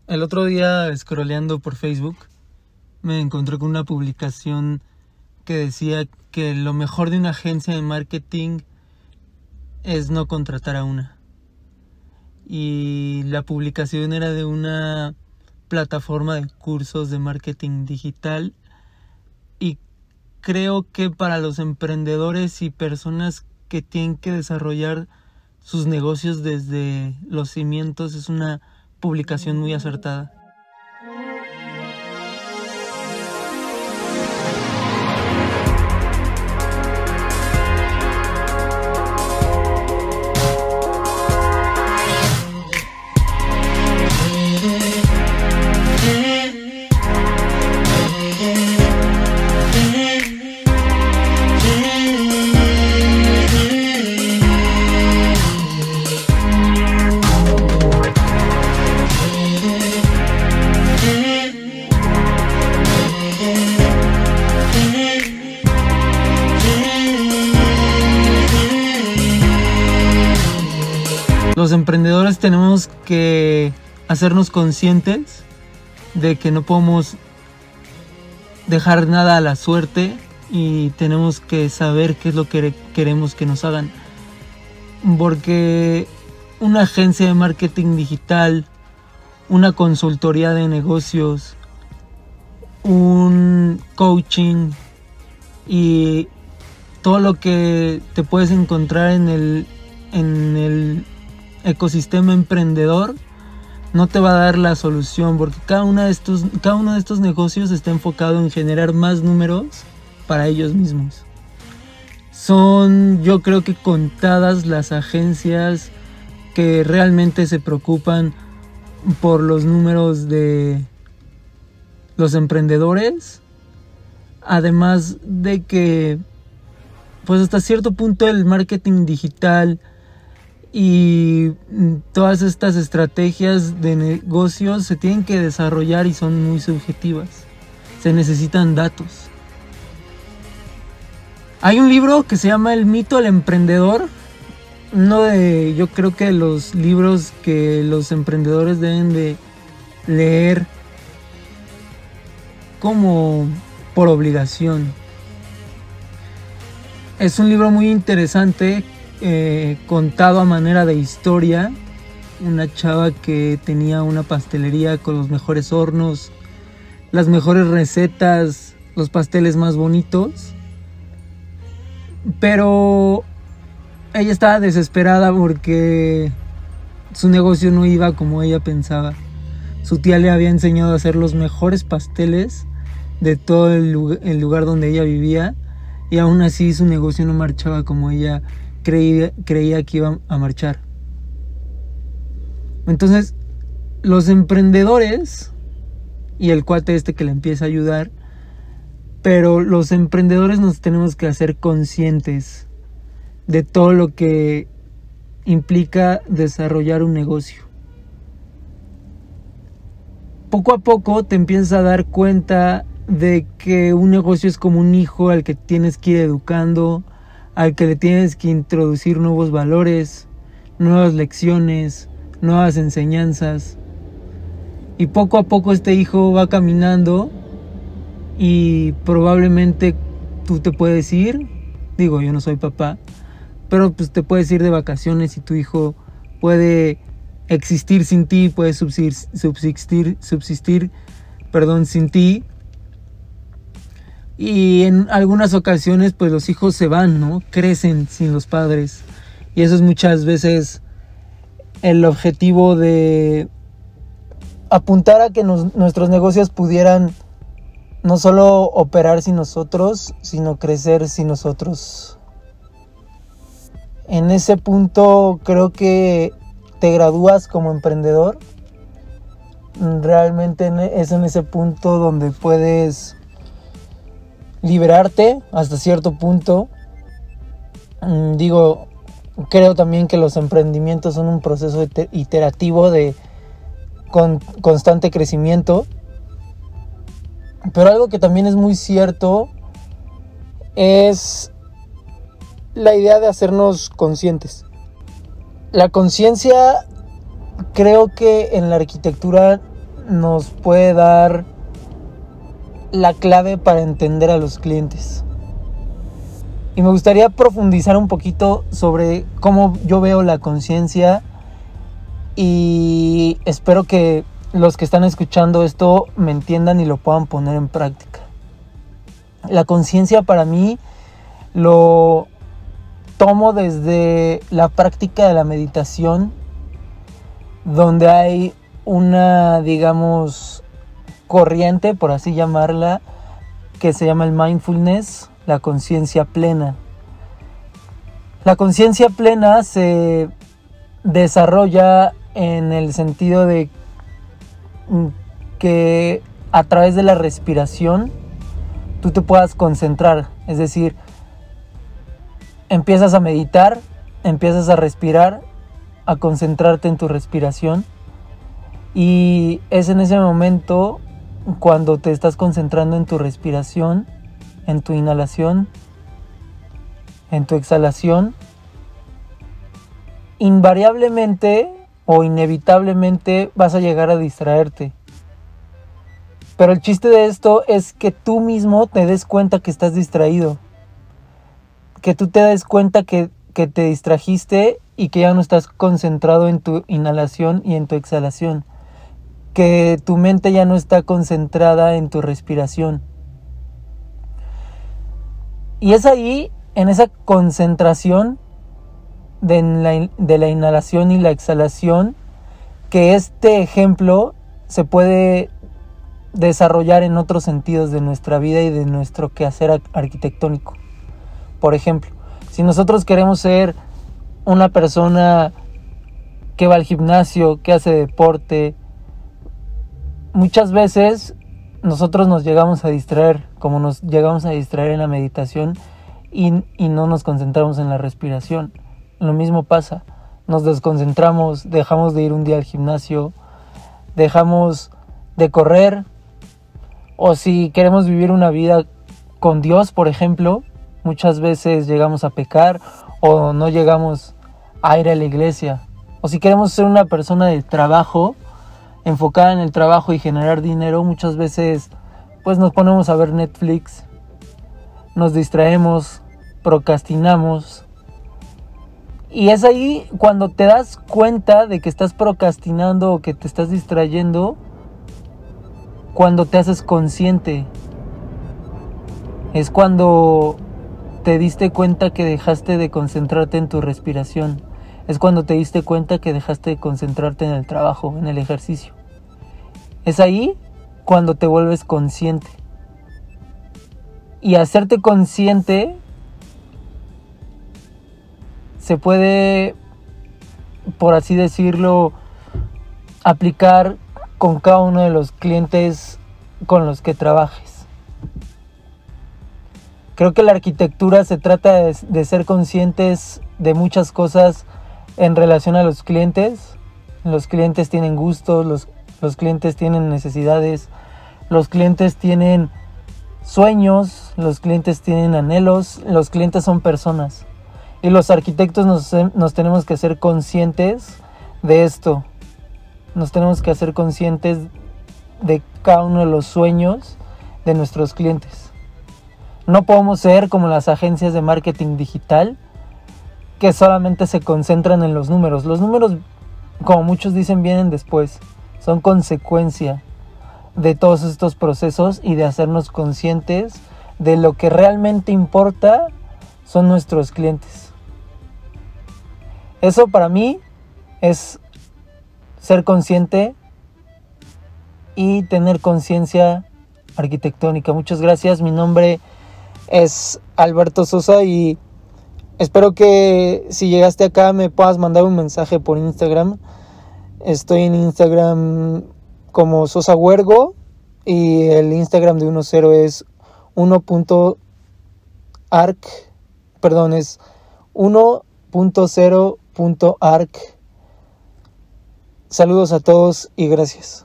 El otro día, scrolleando por Facebook, me encontré con una publicación que decía que lo mejor de una agencia de marketing es no contratar a una. Y la publicación era de una plataforma de cursos de marketing digital. Y creo que para los emprendedores y personas que tienen que desarrollar sus negocios desde los cimientos es una publicación muy acertada. Los emprendedores tenemos que hacernos conscientes de que no podemos dejar nada a la suerte y tenemos que saber qué es lo que queremos que nos hagan. Porque una agencia de marketing digital, una consultoría de negocios, un coaching y todo lo que te puedes encontrar en el ecosistema emprendedor no te va a dar la solución, porque cada uno de estos negocios está enfocado en generar más números para ellos mismos. Son, yo creo que contadas las agencias que realmente se preocupan por los números de los emprendedores, además de que pues hasta cierto punto el marketing digital y todas estas estrategias de negocios se tienen que desarrollar y son muy subjetivas. Se necesitan datos. Hay un libro que se llama El mito del emprendedor. Yo creo que los libros que los emprendedores deben de leer como por obligación. Es un libro muy interesante, contado a manera de historia. Una chava que tenía una pastelería con los mejores hornos, las mejores recetas, los pasteles más bonitos, pero ella estaba desesperada porque su negocio no iba como ella pensaba. Su tía le había enseñado a hacer los mejores pasteles de todo el lugar donde ella vivía, y aún así su negocio no marchaba como ella creía que iba a marchar. Entonces, los emprendedores y el cuate que le empieza a ayudar, pero los emprendedores nos tenemos que hacer conscientes de todo lo que implica desarrollar un negocio. Poco a poco te empiezas a dar cuenta de que un negocio es como un hijo al que tienes que ir educando, al que le tienes que introducir nuevos valores, nuevas lecciones, nuevas enseñanzas. Y poco a poco este hijo va caminando y probablemente tú te puedes ir, yo no soy papá, pero pues te puedes ir de vacaciones y tu hijo puede existir sin ti, puede subsistir sin ti. Y en algunas ocasiones pues los hijos se van, ¿no? Crecen sin los padres. Y eso es muchas veces el objetivo de apuntar a que nuestros negocios pudieran no solo operar sin nosotros, sino crecer sin nosotros. En ese punto creo que te gradúas como emprendedor. Realmente es en ese punto donde puedes liberarte hasta cierto punto. Creo también que los emprendimientos son un proceso iterativo de constante crecimiento. Pero algo que también es muy cierto es la idea de hacernos conscientes. La conciencia creo que en la arquitectura nos puede dar la clave para entender a los clientes. Y me gustaría profundizar un poquito sobre cómo yo veo la conciencia, y espero que los que están escuchando esto me entiendan y lo puedan poner en práctica. La conciencia para mí lo tomo desde la práctica de la meditación, donde hay una, digamos, corriente, por así llamarla, que se llama el mindfulness, la conciencia plena. La conciencia plena se desarrolla en el sentido de que a través de la respiración tú te puedas concentrar, es decir, empiezas a meditar, empiezas a respirar, a concentrarte en tu respiración, y es en ese momento cuando te estás concentrando en tu respiración, en tu inhalación, en tu exhalación, invariablemente o inevitablemente vas a llegar a distraerte. Pero el chiste de esto es que tú mismo te des cuenta que estás distraído, que tú te des cuenta que te distrajiste y que ya no estás concentrado en tu inhalación y en tu exhalación, que tu mente ya no está concentrada en tu respiración. Y es ahí, en esa concentración de la inhalación y la exhalación, que este ejemplo se puede desarrollar en otros sentidos de nuestra vida y de nuestro quehacer arquitectónico. Por ejemplo, si nosotros queremos ser una persona que va al gimnasio, que hace deporte, muchas veces nosotros nos llegamos a distraer, como nos llegamos a distraer en la meditación y no nos concentramos en la respiración. Lo mismo pasa, nos desconcentramos, dejamos de ir un día al gimnasio, dejamos de correr, o si queremos vivir una vida con Dios, por ejemplo, muchas veces llegamos a pecar o no llegamos a ir a la iglesia. O si queremos ser una persona de trabajo, enfocada en el trabajo y generar dinero, muchas veces pues nos ponemos a ver Netflix, nos distraemos, procrastinamos. Y es ahí cuando te das cuenta de que estás procrastinando o que te estás distrayendo, cuando te haces consciente. Es cuando te diste cuenta que dejaste de concentrarte en tu respiración. Es cuando te diste cuenta que dejaste de concentrarte en el trabajo, en el ejercicio. Es ahí cuando te vuelves consciente. Y hacerte consciente se puede, por así decirlo, aplicar con cada uno de los clientes con los que trabajes. Creo que la arquitectura se trata de ser conscientes de muchas cosas en relación a los clientes. Los clientes tienen gustos, los clientes tienen necesidades, los clientes tienen sueños, los clientes tienen anhelos, los clientes son personas. Y los arquitectos nos tenemos que hacer conscientes de esto. Nos tenemos que hacer conscientes de cada uno de los sueños de nuestros clientes. No podemos ser como las agencias de marketing digital que solamente se concentran en los números. Los números, como muchos dicen, vienen después. Son consecuencia de todos estos procesos y de hacernos conscientes de lo que realmente importa son nuestros clientes. Eso para mí es ser consciente y tener conciencia arquitectónica. Muchas gracias. Mi nombre es Alberto Sosa y espero que si llegaste acá me puedas mandar un mensaje por Instagram. Estoy en Instagram como Sosa Huergo y el Instagram de 10 es 1.arc, es 1.0.arc. Saludos a todos y gracias.